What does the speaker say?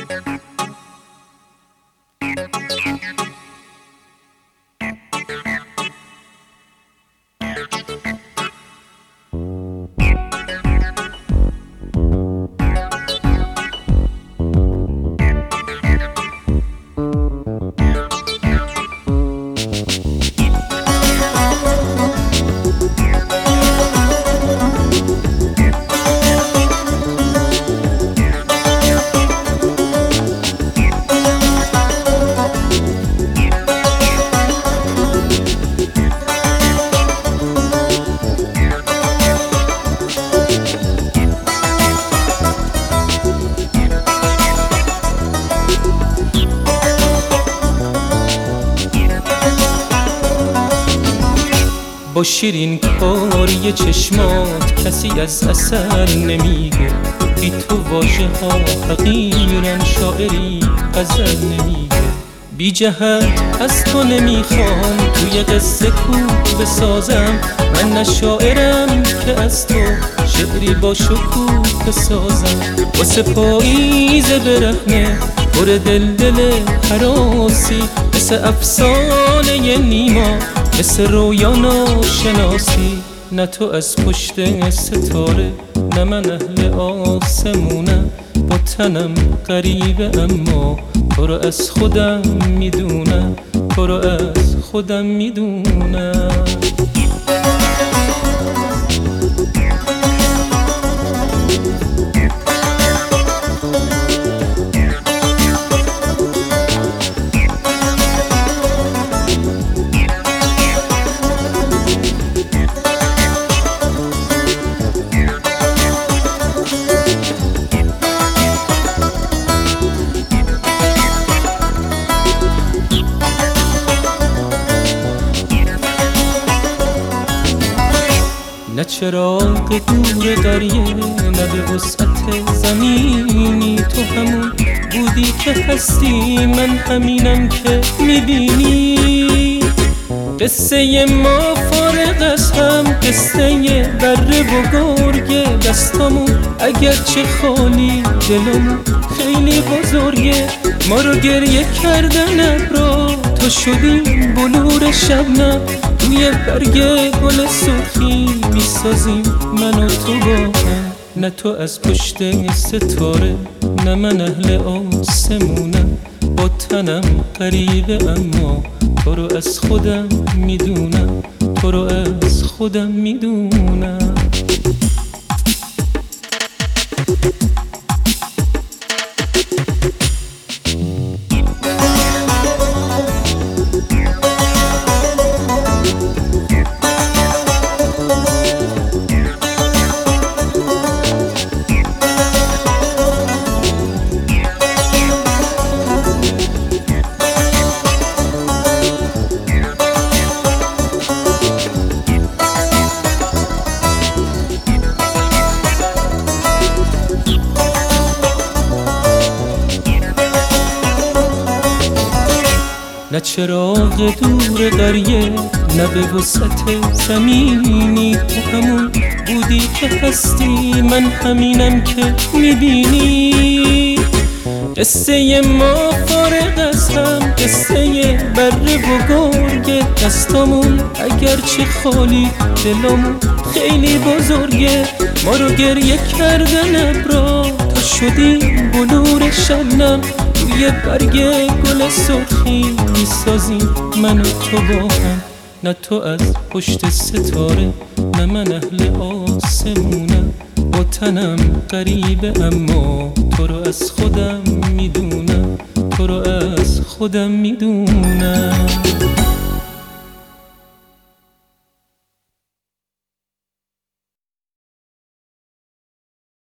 با شیرین کاری چشمات کسی از اثر نمیگه، بی تو واژه ها حقیرن، شاعری غزل نمیگه. بی جهت از تو نمیخوام توی قصه کوه بسازم، من نه شاعرم که از تو شعری با شکوه بسازم. واسه پاییز برهنه پر دل حراسی، مثل افسانه نیما، مثل رویا ناشناسی. نه تو از پشت ستاره، نه من اهل آسمونم. با تنم غریبه اما تو رو از خودم میدونم، تو رو از خودم میدونم. نه چراغ دور قریه، نه به وسعت زمینی. تو همون بودی که هستی، من همینم که میبینی. قصه ما فارغ از هم، قصه بره و گرگه. دستامون اگرچه خالی، دلمون خیلی بزرگه. ما رو گریه کردن ابرا، تو شدیم بلور شبنم. توی برگ گل سرخی میسازیم من و تو با هم. نه تو از پشت ستاره، نه من اهل آسمونم. با تنم غریبه اما تو رو از خودم میدونم، تو رو از خودم میدونم. نه چراغ دور قریه، نه به وسعت زمینی. تو همون بودی که هستی، من همینم که میبینی. قصه ما فارغ از هم، قصه بره و گرگه. دستامون اگرچه خالی، دلمون خیلی بزرگه. ما رو گریه کردن ابرا، تو شدی بلور شبنم. توی برگ گل سرخی میسازیم من و تو با هم. نه تو از پشت ستاره، نه من اهل آسمونم. با تنم غریبه اما تو رو از خودم میدونم، تو رو از خودم میدونم.